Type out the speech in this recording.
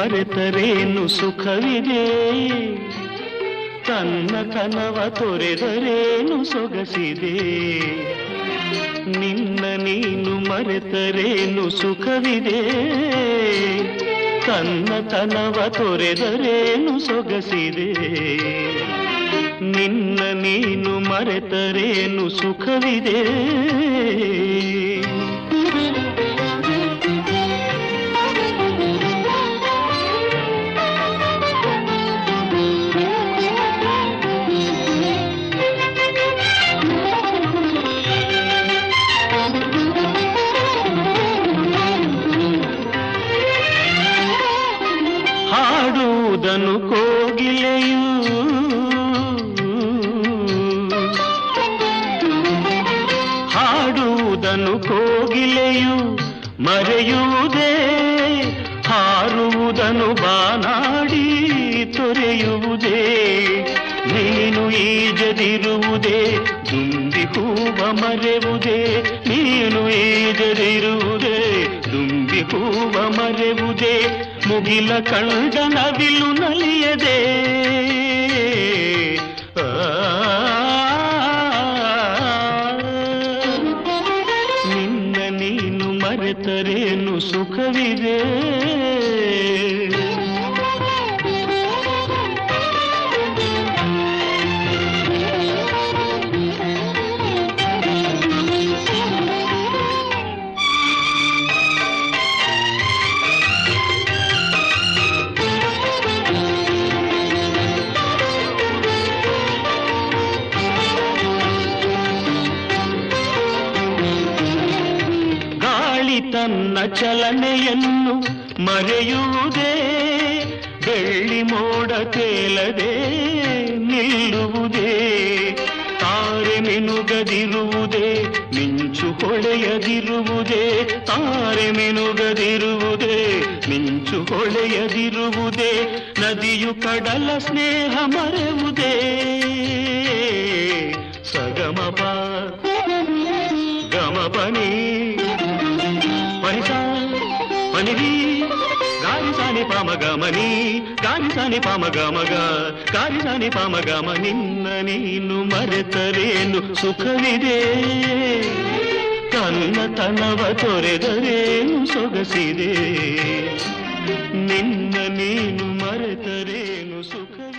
ಮರೆತರೇನು ಸುಖವಿದೆ, ತನ್ನತನವ ತೊರೆದರೇನು ಸೊಗಸಿದೆ. ನಿನ್ನ ನೀನು ಮರೆತರೇನು ಸುಖವಿದೆ, ತನ್ನತನವ ತೊರೆದರೇನು ಸೊಗಸಿದೆ. ನಿನ್ನ ನೀನು ಮರೆತರೇನು ಸುಖವಿದೆ. ಹಾಡುವುದನ್ನು ಕೋಗಿಲೆಯು, ಹಾಡುವುದನ್ನು ಕೋಗಿಲೆಯು ಮರೆಯುವುದೇ, ಹಾರುವುದನ್ನು ಬಾನಾಡಿ ತೊರೆಯುವುದೇ. ನೀನು ಈಜದಿರುವುದೇ, ದುಂಬಿ ಹೂವ ಮರೆಯುವುದೇ. ನೀನು ಈಜದಿರುವುದೇ, ದುಂಬಿ ಹೂವ ಮರೆಯುವುದೇ. ಮುಗಿಲ ಕಂಡ ನವಿಲು ನಲಿಯದೆ, ನಿನ್ನ ನೀನು ಮರೆತರೇನು ಸುಖವಿದೆ. ತನ್ನ ಚಲನೆಯನ್ನು ಮರೆಯುವುದೇ, ಬೆಳ್ಳಿ ಮೋಡ ತೇಲದೆ ನಿಲ್ಲುವುದೇ. ತಾರೆ ಮಿನುಗದಿರುವುದೇ, ಮಿಂಚು ಹೊಳೆಯದಿರುವುದೇ. ತಾರೆ ಮಿನುಗದಿರುವುದೇ, ಮಿಂಚು ಹೊಳೆಯದಿರುವುದೇ. ನದಿಯು ಕಡಲ ಸ್ನೇಹ ಮರೆಯುವುದೇ. ಸಗಮಪ ಗಮಪನಿ ಮನಿರಿ ಗಾರಿಸಾನಿ ಪಾಮಗಮನಿ, ಗಾರಿಸಾನಿ ಪಾಮಗಮಗ, ಗಾರಿಸಾನಿ ಪಾಮಗಮ. ನಿನ್ನ ನೀನು ಮರೆತರೇನು ಸುಖವಿದೆ, ತನ್ನತನವ ತೊರೆದರೇನು ಸೊಗಸಿದೆ. ನಿನ್ನ ನೀನು ಮರೆತರೇನು ಸುಖ